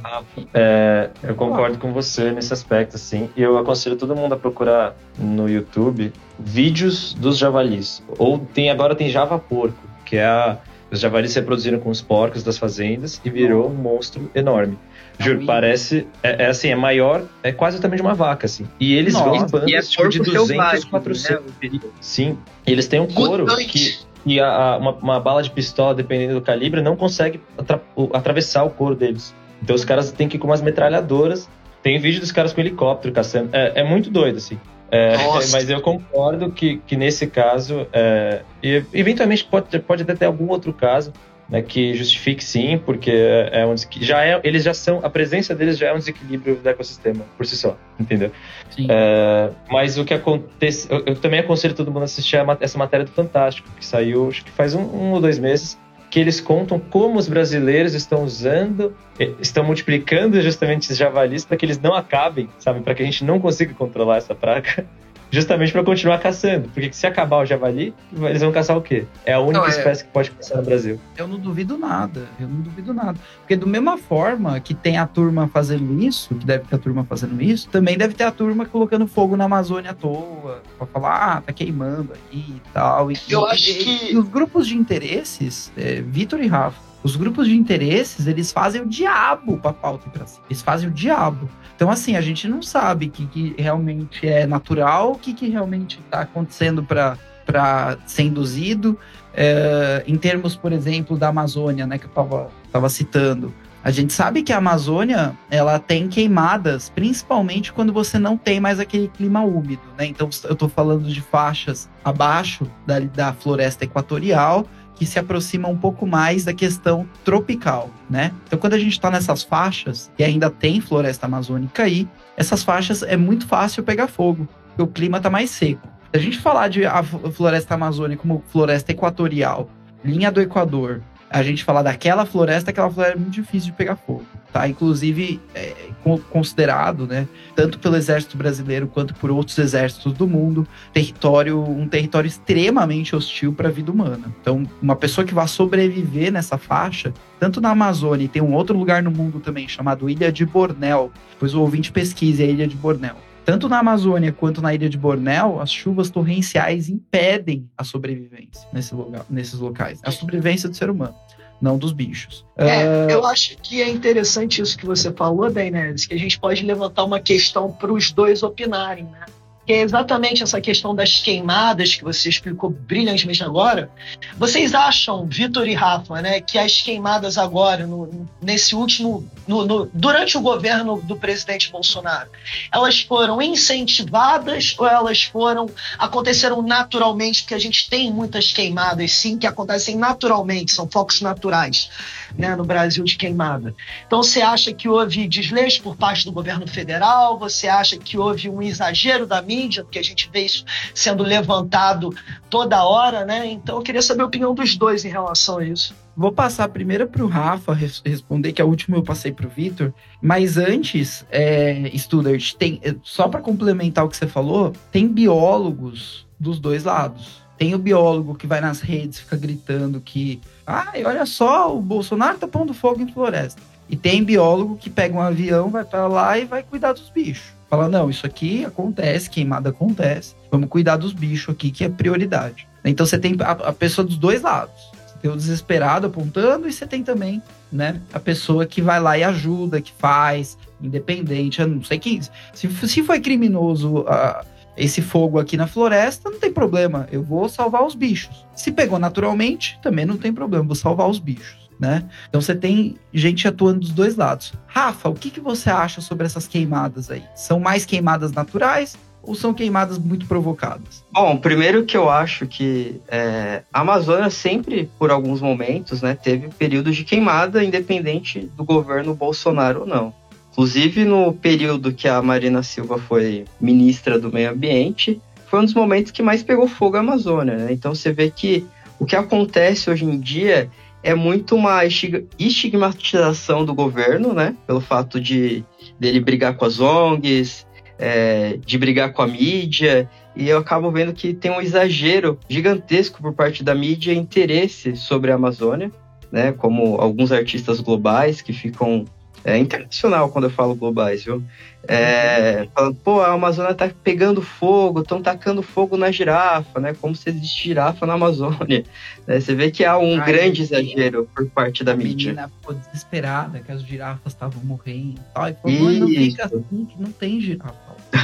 É, eu concordo com você nesse aspecto, assim. E eu aconselho todo mundo a procurar no YouTube vídeos dos javalis. Ou tem, agora tem Java Porco, que é a... Os javalis se reproduziram com os porcos das fazendas e virou um monstro enorme. Juro, parece... É, é assim, é maior... É quase o tamanho de uma vaca, assim. E eles vão em bandas é tipo, de duzentos, quatrocentos... Né? Sim. Eles têm um couro que... E a, a, uma, uma bala de pistola, dependendo do calibre, não consegue atra, atravessar o couro deles. Então os caras têm que ir com umas metralhadoras. Tem vídeo dos caras com helicóptero caçando. É, é muito doido, assim. É, mas eu concordo que, que nesse caso, é, e eventualmente pode, pode até ter algum outro caso, né, que justifique sim, porque é um, já é, eles já são, a presença deles já é um desequilíbrio do ecossistema por si só, entendeu? Sim. É, mas o que acontece, eu, eu também aconselho todo mundo a assistir a, essa matéria do Fantástico, que saiu acho que faz um, um ou dois meses, que eles contam como os brasileiros estão usando, estão multiplicando justamente esses javalis para que eles não acabem, sabe? Para que a gente não consiga controlar essa praga, justamente para continuar caçando. Porque se acabar o javali, eles vão caçar o quê? É a única não, é... espécie que pode caçar no Brasil. Eu não duvido nada, eu não duvido nada. Porque da mesma forma que tem a turma fazendo isso, que deve ter a turma fazendo isso, também deve ter a turma colocando fogo na Amazônia à toa, pra falar, ah, tá queimando aí e tal. E, eu e, acho e, que... E os grupos de interesses, é, Vitor e Rafa, os grupos de interesses, eles fazem o diabo pra pauta ir pra cima. Eles fazem o diabo. Então, assim, a gente não sabe o que, que realmente é natural, o que, que realmente está acontecendo para ser induzido. É, em termos, por exemplo, da Amazônia, né, que eu estava citando. A gente sabe que a Amazônia, ela tem queimadas, principalmente quando você não tem mais aquele clima úmido, né? Então, eu estou falando de faixas abaixo da, da floresta equatorial, que se aproxima um pouco mais da questão tropical, né? Então, quando a gente está nessas faixas, e ainda tem floresta amazônica aí, essas faixas é muito fácil pegar fogo, porque o clima está mais seco. Se a gente falar de a floresta amazônica como floresta equatorial, linha do Equador, a gente falar daquela floresta, aquela floresta é muito difícil de pegar fogo, tá? Inclusive, é considerado, né, tanto pelo exército brasileiro quanto por outros exércitos do mundo, território, um território extremamente hostil para a vida humana. Então, uma pessoa que vai sobreviver nessa faixa, tanto na Amazônia, e tem um outro lugar no mundo também, chamado Ilha de Bornéu, depois o ouvinte pesquise a Ilha de Bornéu. Tanto na Amazônia quanto na Ilha de Bornéu, as chuvas torrenciais impedem a sobrevivência nesse lugar, nesses locais. A sobrevivência do ser humano, não dos bichos. É, uh... Eu acho que é interessante isso que você falou, Dainese, que a gente pode levantar uma questão para os dois opinarem, né? Que é exatamente essa questão das queimadas que você explicou brilhantemente agora. Vocês acham, Vitor e Rafa, né, que as queimadas agora, no, nesse último, no, no, durante o governo do presidente Bolsonaro, elas foram incentivadas ou elas foram, aconteceram naturalmente? Porque a gente tem muitas queimadas, sim, que acontecem naturalmente, são focos naturais, né, no Brasil de queimada. Então, você acha que houve desleixo por parte do governo federal? Você acha que houve um exagero da mídia, porque a gente vê isso sendo levantado toda hora, né? Então eu queria saber a opinião dos dois em relação a isso. Vou passar primeiro para o Rafa responder, que a última eu passei para o Vitor, mas antes, é, Studart, tem, só para complementar o que você falou, tem biólogos dos dois lados. Tem o biólogo que vai nas redes, fica gritando que, ai, olha só, o Bolsonaro tá pondo fogo em floresta. E tem biólogo que pega um avião, vai para lá e vai cuidar dos bichos. Fala, não, isso aqui acontece, queimada acontece, vamos cuidar dos bichos aqui, que é prioridade. Então você tem a, a pessoa dos dois lados. Você tem o desesperado apontando e você tem também, né, a pessoa que vai lá e ajuda, que faz, independente. Eu não sei quem... Se, se foi criminoso uh, esse fogo aqui na floresta, não tem problema, eu vou salvar os bichos. Se pegou naturalmente, também não tem problema, vou salvar os bichos. Né? Então você tem gente atuando dos dois lados. Rafa, o que, que você acha sobre essas queimadas aí? São mais queimadas naturais ou são queimadas muito provocadas? Bom, primeiro que eu acho que é, a Amazônia sempre, por alguns momentos, né, teve períodos de queimada, independente do governo Bolsonaro ou não. Inclusive, no período que a Marina Silva foi ministra do Meio Ambiente, foi um dos momentos que mais pegou fogo a Amazônia. Né? Então você vê que o que acontece hoje em dia é muito uma estigmatização do governo, né? Pelo fato de dele brigar com as O N Gs, é, de brigar com a mídia. E eu acabo vendo que tem um exagero gigantesco por parte da mídia e interesse sobre a Amazônia, né? Como alguns artistas globais que ficam... É internacional quando eu falo globais, viu? É, falando, pô, a Amazônia tá pegando fogo, estão tacando fogo na girafa, né? Como se existe girafa na Amazônia. É, você vê que há um Ai, grande exagero por parte da a mídia. A menina ficou desesperada, que as girafas estavam morrendo. Ai, falou, não fica assim, que não tem girafa.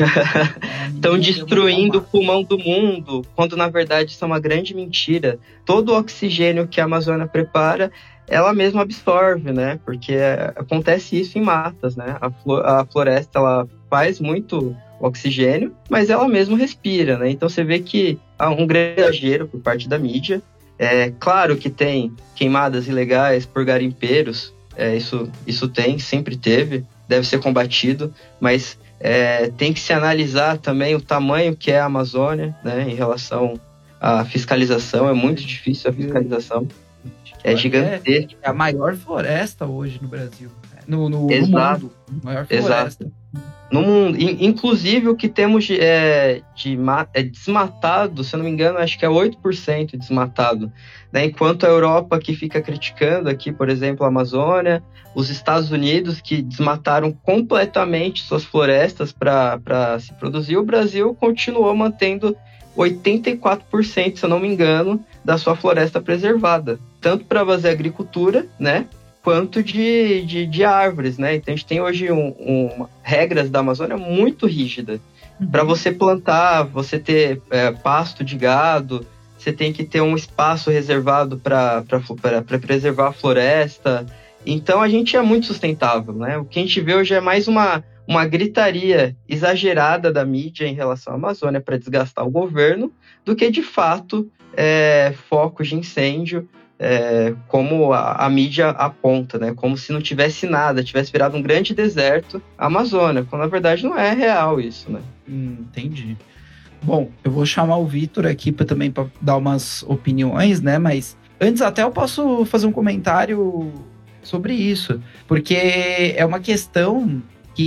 Estão destruindo o pulmão do mundo, quando na verdade isso é uma grande mentira. Todo o oxigênio que a Amazônia prepara, ela mesma absorve, né? Porque é, acontece isso em matas, né? A, flo- a floresta, ela faz muito oxigênio, mas ela mesma respira, né? Então você vê que há um grande exagero por parte da mídia. É claro que tem queimadas ilegais por garimpeiros, é, isso, isso tem, sempre teve, deve ser combatido, mas é, tem que se analisar também o tamanho que é a Amazônia, né? Em relação à fiscalização, é muito difícil a fiscalização. É gigantesco. É a maior floresta hoje no Brasil. No, no, Exato. no mundo. A maior floresta. Exato. No mundo. Inclusive, o que temos de, é, de é desmatado, se eu não me engano, acho que é oito por cento desmatado. Né? Enquanto a Europa que fica criticando aqui, por exemplo, a Amazônia, os Estados Unidos que desmataram completamente suas florestas para se produzir, o Brasil continuou mantendo oitenta e quatro por cento, se eu não me engano, da sua floresta preservada. Tanto para fazer agricultura, né, quanto de, de, de árvores, né? Então a gente tem hoje um, um, regras da Amazônia muito rígidas. Uhum. Para você plantar, você ter é, pasto de gado, você tem que ter um espaço reservado para preservar a floresta. Então a gente é muito sustentável, né? O que a gente vê hoje é mais uma, uma gritaria exagerada da mídia em relação à Amazônia para desgastar o governo, do que de fato é, focos de incêndio, É, como a, a mídia aponta, né? Como se não tivesse nada, tivesse virado um grande deserto a Amazônia, quando na verdade não é real isso, né? Hum, entendi. Bom, eu vou chamar o Vitor aqui pra, também para dar umas opiniões, né? Mas antes até eu posso fazer um comentário sobre isso, porque é uma questão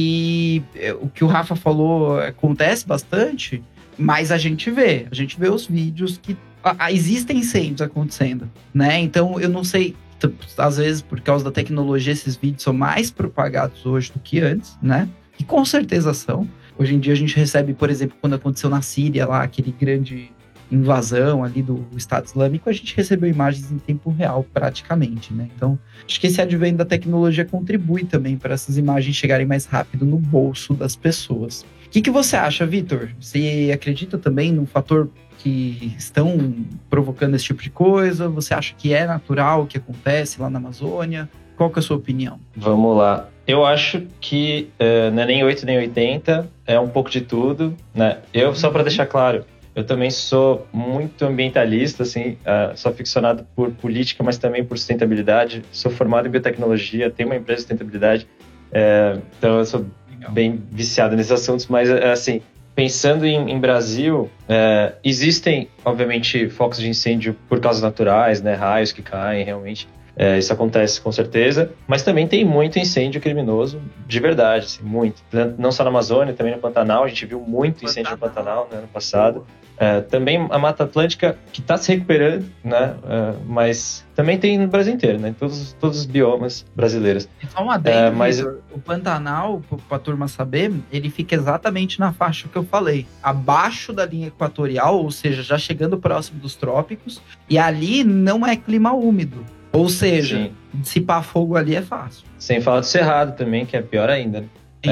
que o que o Rafa falou acontece bastante, mas a gente vê, a gente vê os vídeos que existem incêndios acontecendo, né? Então, eu não sei, às vezes, por causa da tecnologia, esses vídeos são mais propagados hoje do que antes, né? E com certeza são. Hoje em dia, a gente recebe, por exemplo, quando aconteceu na Síria, lá, aquele grande invasão ali do Estado Islâmico, a gente recebeu imagens em tempo real, praticamente, né? Então, acho que esse advento da tecnologia contribui também para essas imagens chegarem mais rápido no bolso das pessoas. O que, que você acha, Vitor? Você acredita também no fator que estão provocando esse tipo de coisa? Você acha que é natural o que acontece lá na Amazônia? Qual que é a sua opinião? Vamos lá. Eu acho que uh, não é nem oito nem oitenta, é um pouco de tudo, né? Eu, só para deixar claro, eu também sou muito ambientalista, assim, uh, sou aficionado por política, mas também por sustentabilidade. Sou formado em biotecnologia, tenho uma empresa de sustentabilidade, uh, então eu sou Legal. bem viciado nesses assuntos, mas assim, pensando em, em Brasil, é, existem, obviamente, focos de incêndio por causas naturais, né, raios que caem, realmente. É, isso acontece com certeza, mas também tem muito incêndio criminoso de verdade, assim, muito. Não só na Amazônia, também no Pantanal, a gente viu muito incêndio no Pantanal, né, ano passado. É, também a Mata Atlântica, que está se recuperando, né, é, mas também tem no Brasil inteiro, né, em todos, todos os biomas brasileiros. E só um adendo, é, mas Victor, o Pantanal, para a turma saber, ele fica exatamente na faixa que eu falei, abaixo da linha equatorial, ou seja, já chegando próximo dos trópicos, e ali não é clima úmido. Ou seja, Sim. dissipar fogo ali é fácil. Sem falar do cerrado também, que é pior ainda. Né?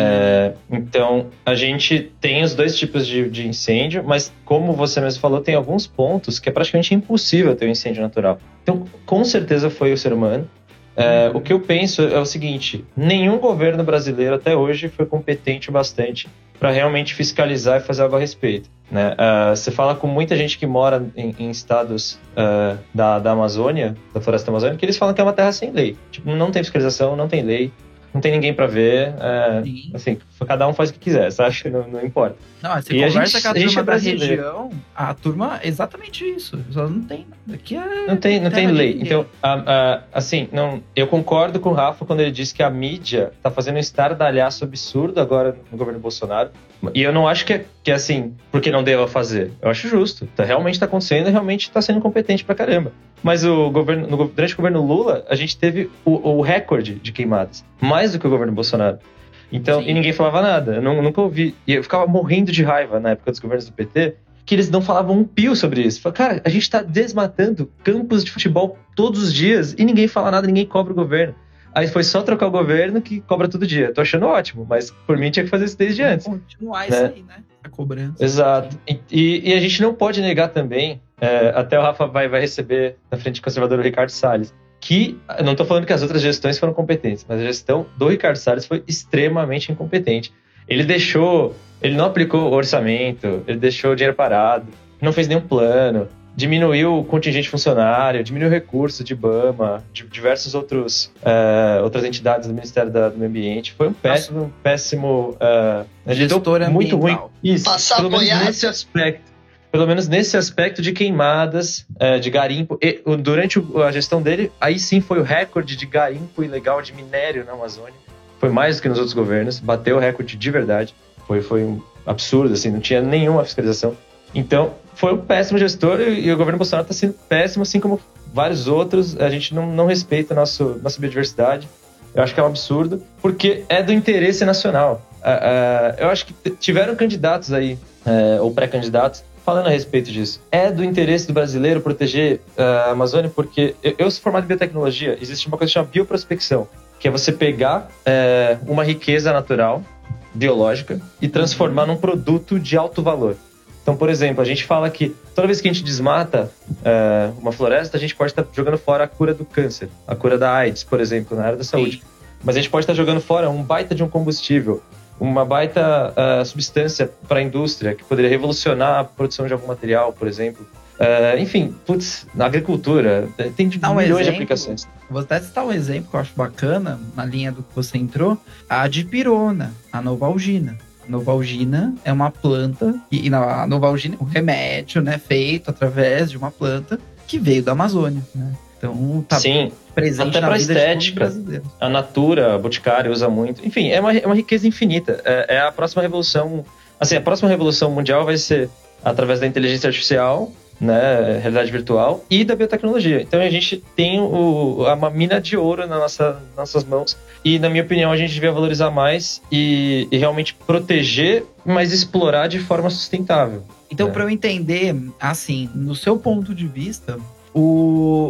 É, então, a gente tem os dois tipos de, de incêndio, mas como você mesmo falou, tem alguns pontos que é praticamente impossível ter um incêndio natural. Então, com certeza foi o ser humano. É, uhum. O que eu penso é o seguinte, nenhum governo brasileiro até hoje foi competente o bastante para realmente fiscalizar e fazer algo a respeito. Né? Uh, você fala com muita gente que mora em, em estados uh, da, da Amazônia, da floresta amazônica, que eles falam que é uma terra sem lei. Tipo, não tem fiscalização, não tem lei, não tem ninguém para ver. Uh, assim, cada um faz o que quiser, sabe? Não, não importa. Não, você e conversa a gente, com a turma a da região, a turma é exatamente isso. Só não tem nada. Aqui é não tem, não tem lei. Então, uh, uh, assim, não, eu concordo com o Rafa quando ele diz que a mídia tá fazendo um estardalhaço absurdo agora no governo Bolsonaro. E eu não acho que é, que é assim, porque não deva fazer. Eu acho justo. Tá, realmente tá acontecendo e realmente tá sendo competente pra caramba. Mas o governo, no, durante o governo Lula, a gente teve o, o recorde de queimadas. Mais do que o governo Bolsonaro. Então, Sim. e ninguém falava nada. Eu não, nunca ouvi. E eu ficava morrendo de raiva na época dos governos do P T, que eles não falavam um pio sobre isso. Falavam, cara, a gente tá desmatando campos de futebol todos os dias e ninguém fala nada, ninguém cobra o governo. Aí foi só trocar o governo que cobra todo dia. Tô achando ótimo, mas por mim tinha que fazer isso desde antes. Continuar isso aí, né? A cobrança. Exato. E, e, e a gente não pode negar também, é, até o Rafa vai, vai receber na frente conservador o Ricardo Salles, que, não tô falando que as outras gestões foram competentes, mas a gestão do Ricardo Salles foi extremamente incompetente. Ele deixou, ele não aplicou o orçamento, ele deixou o dinheiro parado, não fez nenhum plano, diminuiu o contingente funcionário, diminuiu o recurso de IBAMA, de diversos outros uh, outras entidades do Ministério da, do Meio Ambiente. Foi um péssimo, Nossa. péssimo uh, gestor muito ruim. Isso, Passar pelo menos apoiar nesse aspecto. Pelo menos nesse aspecto de queimadas, uh, de garimpo. E, durante a gestão dele, aí sim foi o recorde de garimpo ilegal de minério na Amazônia. Foi mais do que nos outros governos, bateu o recorde de verdade. Foi, foi um absurdo, assim, não tinha nenhuma fiscalização. Então, foi um péssimo gestor e, e o governo Bolsonaro está sendo péssimo, assim como vários outros. A gente não, não respeita a nosso, nossa biodiversidade. Eu acho que é um absurdo, porque é do interesse nacional. Uh, uh, eu acho que tiveram candidatos aí, uh, ou pré-candidatos, falando a respeito disso. É do interesse do brasileiro proteger uh, a Amazônia, porque eu, eu sou formado em biotecnologia, existe uma coisa chamada bioprospecção, que é você pegar uh, uma riqueza natural, biológica, e transformar num produto de alto valor. Então, por exemplo, a gente fala que toda vez que a gente desmata uh, uma floresta, a gente pode estar jogando fora a cura do câncer, a cura da AIDS, por exemplo, na área da saúde. Sim. Mas a gente pode estar jogando fora um baita de um combustível, uma baita uh, substância para a indústria, que poderia revolucionar a produção de algum material, por exemplo. Uh, enfim, putz, na agricultura, tem um milhões exemplo, de aplicações. Vou até citar um exemplo que eu acho bacana, na linha do que você entrou, a dipirona, a novalgina. Novalgina é uma planta, e a Novalgina é um remédio, né, feito através de uma planta que veio da Amazônia, né? Então tá Sim, presente até na pra vida estética, a Natura, a Boticário usa muito. Enfim, é uma, é uma riqueza infinita. É, é a próxima revolução, assim, a próxima revolução mundial vai ser através da inteligência artificial, né, realidade virtual e da biotecnologia. Então a gente tem o, uma mina de ouro na nossa, nas nossas mãos e, na minha opinião, a gente devia valorizar mais e, e realmente proteger, mas explorar de forma sustentável. Então, né? Para eu entender, assim, no seu ponto de vista, o,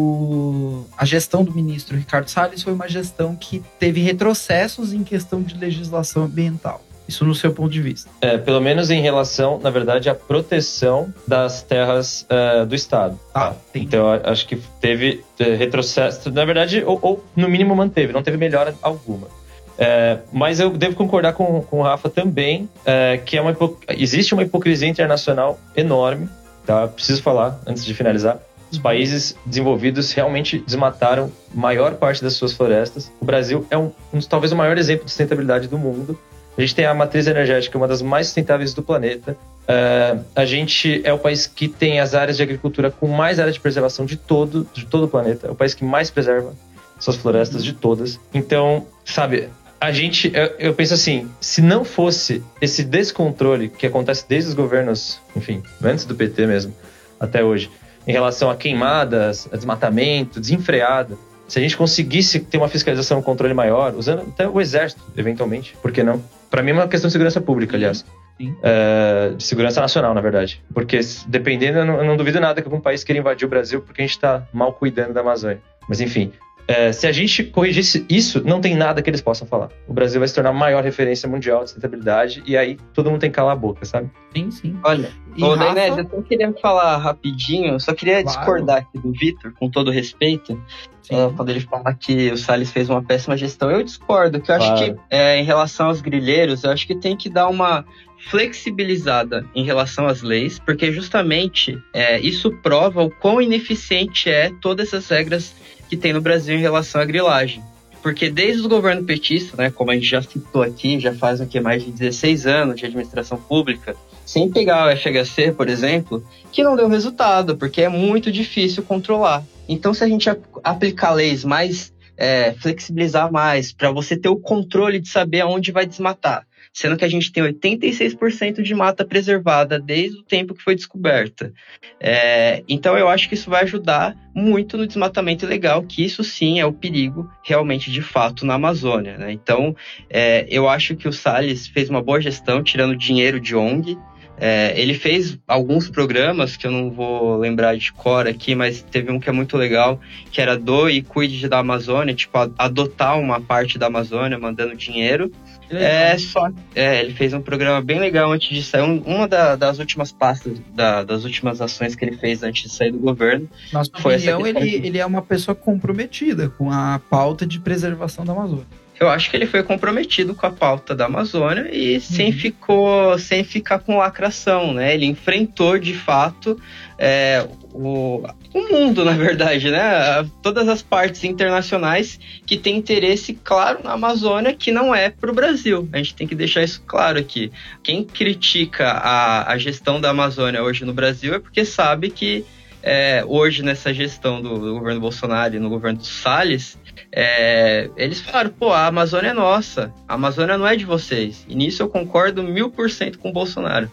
o, a gestão do ministro Ricardo Salles foi uma gestão que teve retrocessos em questão de legislação ambiental. Isso no seu ponto de vista. É, pelo menos em relação, na verdade, à proteção das terras uh, do Estado. Ah, tá? Então, acho que teve uh, retrocesso, na verdade, ou, ou no mínimo manteve, não teve melhora alguma. É, mas eu devo concordar com, com o Rafa também, é, que é uma hipo... existe uma hipocrisia internacional enorme, tá? Preciso falar antes de finalizar. Os países desenvolvidos realmente desmataram a maior parte das suas florestas. O Brasil é um, um talvez o maior exemplo de sustentabilidade do mundo. A gente tem a matriz energética, uma das mais sustentáveis do planeta. Uh, a gente é o país que tem as áreas de agricultura com mais áreas de preservação de todo, de todo o planeta. É o país que mais preserva suas florestas de todas. Então, sabe, a gente, eu, eu penso assim, se não fosse esse descontrole que acontece desde os governos, enfim, antes do P T mesmo, até hoje, em relação a queimadas, a desmatamento, desenfreado, se a gente conseguisse ter uma fiscalização, um controle maior, usando até o exército, eventualmente, por que não? Para mim é uma questão de segurança pública, aliás. É, de segurança nacional, na verdade. Porque, dependendo, eu não, eu não duvido nada que algum país queira invadir o Brasil porque a gente está mal cuidando da Amazônia. Mas, enfim, é, se a gente corrigisse isso, não tem nada que eles possam falar. O Brasil vai se tornar a maior referência mundial de sustentabilidade e aí todo mundo tem que calar a boca, sabe? Sim, sim. Olha, E ô, Rafa? Dainese, eu só queria falar rapidinho, eu só queria Claro. discordar aqui do Vitor, com todo respeito, é, quando ele fala que o Salles fez uma péssima gestão. Eu discordo, que eu acho Claro. que, é, em relação aos grileiros, eu acho que tem que dar uma flexibilizada em relação às leis, porque justamente é, isso prova o quão ineficiente é todas essas regras que tem no Brasil em relação à grilagem. Porque desde o governo petista, né, como a gente já citou aqui, já faz o que, mais de dezesseis anos de administração pública, sem pegar o F H C, por exemplo, que não deu resultado, porque é muito difícil controlar. Então, se a gente ap- aplicar leis mais, é, flexibilizar mais, para você ter o controle de saber aonde vai desmatar, sendo que a gente tem oitenta e seis por cento de mata preservada desde o tempo que foi descoberta. É, então eu acho que isso vai ajudar muito no desmatamento ilegal, que isso sim é o perigo realmente de fato na Amazônia, né? Então é, eu acho que o Salles fez uma boa gestão, tirando dinheiro de O N G. É, ele fez alguns programas que eu não vou lembrar de cor aqui, mas teve um que é muito legal, que era doe e cuide da Amazônia, tipo, adotar uma parte da Amazônia, mandando dinheiro. É, só, é, ele fez um programa bem legal antes de sair, um, uma da, das últimas pastas, da, das últimas ações que ele fez antes de sair do governo. Nossa Foi essa opinião, questão ele, aqui. ele é uma pessoa comprometida com a pauta de preservação da Amazônia. Eu acho que ele foi comprometido com a pauta da Amazônia e sem, Uhum. ficou, sem ficar com lacração, né? Ele enfrentou, de fato, é, o, o mundo, na verdade, né? Todas as partes internacionais que têm interesse, claro, na Amazônia, que não é para o Brasil. A gente tem que deixar isso claro aqui. Quem critica a, a gestão da Amazônia hoje no Brasil é porque sabe que é, hoje, nessa gestão do, do governo Bolsonaro e no governo do Salles, É, eles falaram, pô, a Amazônia é nossa, a Amazônia não é de vocês. E nisso eu concordo mil por cento com o Bolsonaro.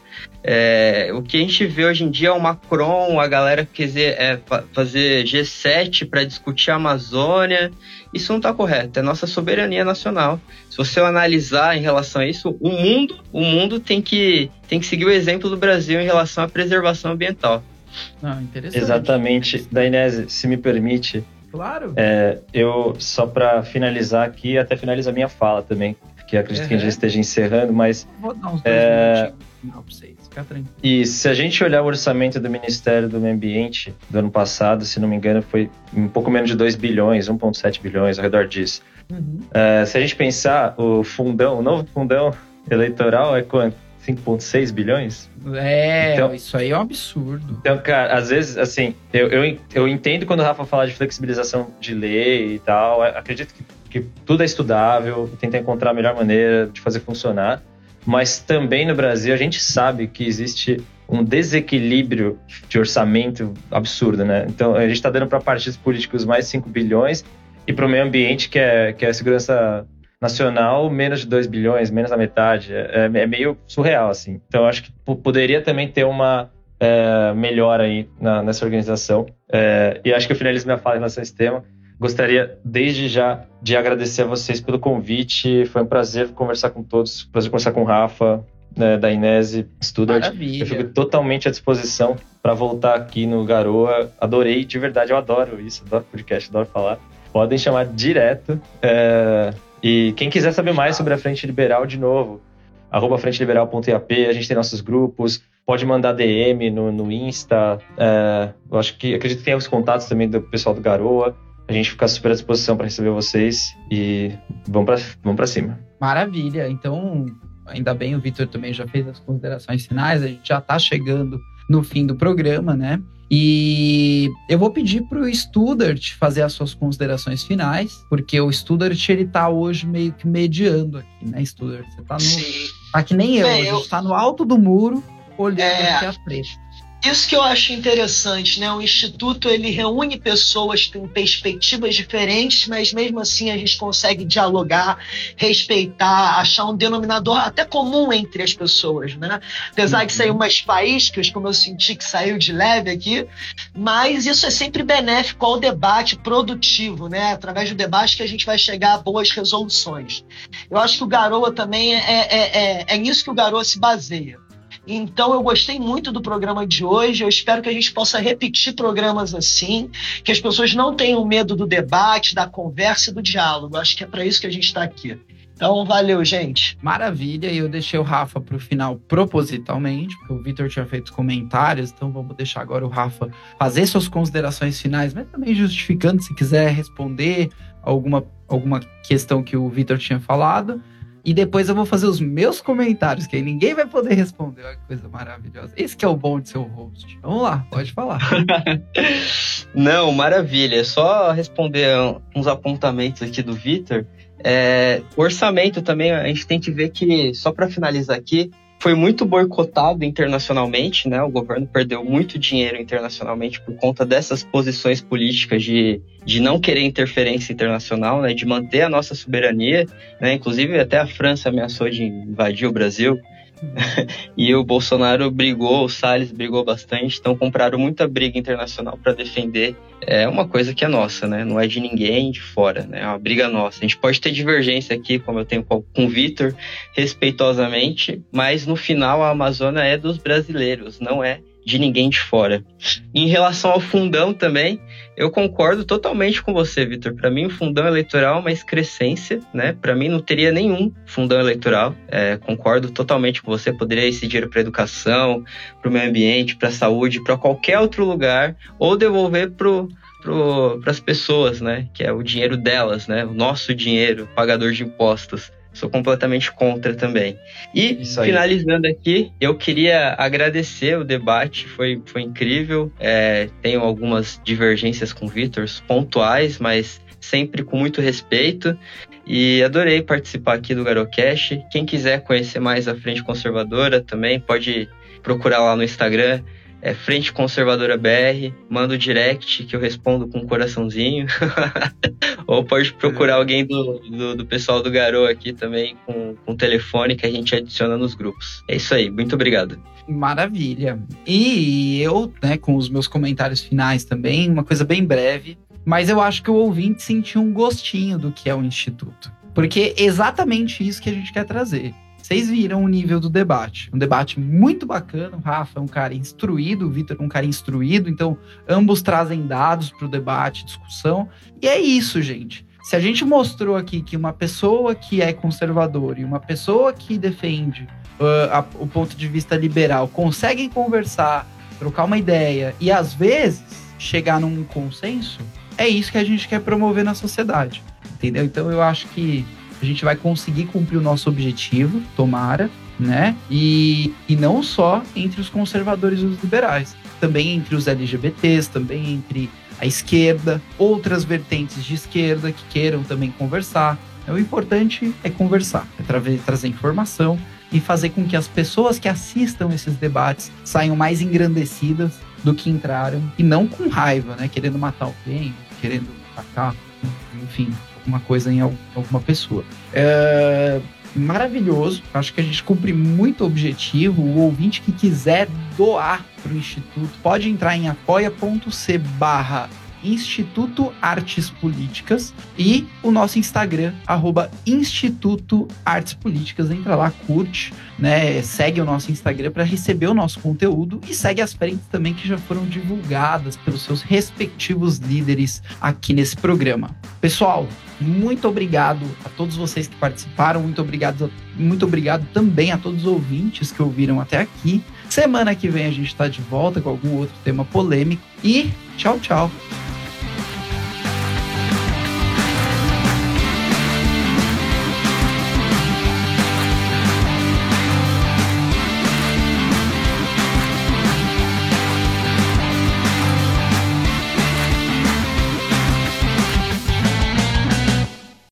É, o que a gente vê hoje em dia é o Macron, a galera quer dizer, é, fazer G sete para discutir a Amazônia. Isso não está correto, é nossa soberania nacional. Se você analisar em relação a isso, o mundo, o mundo tem que, tem que seguir o exemplo do Brasil em relação à preservação ambiental. Não, interessante. Exatamente. Dainese, se me permite, Claro. É, eu, só para finalizar aqui, até finalizo a minha fala também, porque acredito Uhum. que a gente já esteja encerrando, mas Vou dar uns dois É... minutinhos no final pra vocês. Fica tranquilo. e se a gente olhar o orçamento do Ministério do Meio Ambiente do ano passado, se não me engano, foi um pouco menos de dois bilhões, um vírgula sete bilhões, ao redor disso. Uhum. É, se a gente pensar, o fundão, o novo fundão eleitoral é quanto? cinco vírgula seis bilhões? É, Então- isso aí é um absurdo. Então, cara, às vezes, assim, eu, eu, eu entendo quando o Rafa fala de flexibilização de lei e tal, acredito que, que tudo é estudável, tentar encontrar a melhor maneira de fazer funcionar, mas também no Brasil a gente sabe que existe um desequilíbrio de orçamento absurdo, né? Então, a gente está dando para partidos políticos mais cinco bilhões e para o meio ambiente, que é, que é a segurança nacional, menos de dois bilhões, menos da metade. É, é meio surreal, assim. Então, eu acho que p- poderia também ter uma é, melhora aí na, nessa organização. É, e acho que eu finalizo minha fala em relação a esse tema. Gostaria, desde já, de agradecer a vocês pelo convite. Foi um prazer conversar com todos. Prazer conversar com o Rafa, né, da Inese Studart. Maravilha. Eu fico totalmente à disposição para voltar aqui no Garoa. Adorei, de verdade, eu adoro isso. Adoro podcast, adoro falar. Podem chamar direto. É... E quem quiser saber mais sobre a Frente Liberal, de novo, arroba frente liberal ponto i a p, a gente tem nossos grupos, pode mandar D M no, no Insta, é, eu acho que, acredito que tem os contatos também do pessoal do Garoa, a gente fica super à disposição para receber vocês e vamos para vamos pra cima. Maravilha. Então, ainda bem, o Vitor também já fez as considerações finais, a gente já tá chegando no fim do programa, né? E eu vou pedir pro Studart fazer as suas considerações finais, porque o Studart, ele tá hoje meio que mediando aqui, né, Studart? Você tá no... Sim. Tá que nem eu, Bem, a eu- gente tá no alto do muro olhando É. aqui à frente. Isso que eu acho interessante, né? O Instituto, ele reúne pessoas que têm perspectivas diferentes, mas mesmo assim a gente consegue dialogar, respeitar, achar um denominador até comum entre as pessoas, né? Apesar Uhum. de sair umas faíscas, como eu senti que saiu de leve aqui, mas isso é sempre benéfico ao debate produtivo, né? Através do debate que a gente vai chegar a boas resoluções. Eu acho que o Garoa também é, é, é, é nisso que o Garoa se baseia. Então eu gostei muito do programa de hoje, eu espero que a gente possa repetir programas assim, que as pessoas não tenham medo do debate, da conversa e do diálogo. Eu acho que é para isso que a gente está aqui. Então valeu, gente. Maravilha, e eu deixei o Rafa pro final propositalmente, porque o Vitor tinha feito os comentários, então vamos deixar agora o Rafa fazer suas considerações finais, mas também justificando se quiser responder alguma, alguma questão que o Vitor tinha falado. E depois eu vou fazer os meus comentários, que aí ninguém vai poder responder. Olha que coisa maravilhosa. Esse que é o bom de ser o host. Vamos lá, pode falar. Não, maravilha. É só responder uns apontamentos aqui do Vitor. É, o orçamento também, a gente tem que ver que, só para finalizar aqui, foi muito boicotado internacionalmente, né? O governo perdeu muito dinheiro internacionalmente por conta dessas posições políticas de, de não querer interferência internacional, né? De manter a nossa soberania, né? Inclusive até a França ameaçou de invadir o Brasil. E o Bolsonaro brigou, o Salles brigou bastante, então compraram muita briga internacional para defender é uma coisa que é nossa, né? Não é de ninguém de fora, né? É uma briga nossa. A gente pode ter divergência aqui, como eu tenho com o Vitor, respeitosamente, mas no final a Amazônia é dos brasileiros, não é de ninguém de fora. Em relação ao fundão também, eu concordo totalmente com você, Vitor. Para mim, o fundão eleitoral é uma excrescência, né? Para mim, não teria nenhum fundão eleitoral. É, concordo totalmente com você. Poderia ir esse dinheiro para educação, para o meio ambiente, para a saúde, para qualquer outro lugar, ou devolver para para as pessoas, né? Que é o dinheiro delas, né? O nosso dinheiro, pagador de impostos. Sou completamente contra também. E, finalizando aqui, eu queria agradecer o debate, foi, foi incrível. É, tenho algumas divergências com o Vitor, pontuais, mas sempre com muito respeito. E adorei participar aqui do GaroCast. Quem quiser conhecer mais a Frente Conservadora também, pode procurar lá no Instagram. É Frente Conservadora B R, manda o direct que eu respondo com um coraçãozinho. Ou pode procurar alguém do, do, do pessoal do Garou aqui também com, com telefone que a gente adiciona nos grupos. É isso aí, muito obrigado. Maravilha. E eu, né, com os meus comentários finais também, uma coisa bem breve, mas eu acho que o ouvinte sentiu um gostinho do que é o Instituto. Porque é exatamente isso que a gente quer trazer. Vocês viram o nível do debate. Um debate muito bacana. O Rafa é um cara instruído, o Vitor é um cara instruído. Então, ambos trazem dados para o debate, discussão. E é isso, gente. Se a gente mostrou aqui que uma pessoa que é conservadora e uma pessoa que defende uh, a, o ponto de vista liberal conseguem conversar, trocar uma ideia e, às vezes, chegar num consenso, é isso que a gente quer promover na sociedade. Entendeu? Então, eu acho que a gente vai conseguir cumprir o nosso objetivo, tomara, né? E, e não só entre os conservadores e os liberais, também entre os L G B Ts, também entre a esquerda, outras vertentes de esquerda que queiram também conversar. O importante é conversar, é tra- trazer informação e fazer com que as pessoas que assistam esses debates saiam mais engrandecidas do que entraram, e não com raiva, né? Querendo matar alguém, querendo atacar, enfim, uma coisa em alguma pessoa. É maravilhoso. Acho que a gente cumpre muito objetivo. O ouvinte que quiser doar para o Instituto pode entrar em apoia.c barra Instituto Artes Políticas e o nosso Instagram, arroba Instituto Artes Políticas. Entra lá, curte, né? Segue o nosso Instagram para receber o nosso conteúdo e segue as frentes também que já foram divulgadas pelos seus respectivos líderes aqui nesse programa. Pessoal, muito obrigado a todos vocês que participaram, muito obrigado, muito obrigado também a todos os ouvintes que ouviram até aqui. Semana que vem a gente está de volta com algum outro tema polêmico e tchau, tchau.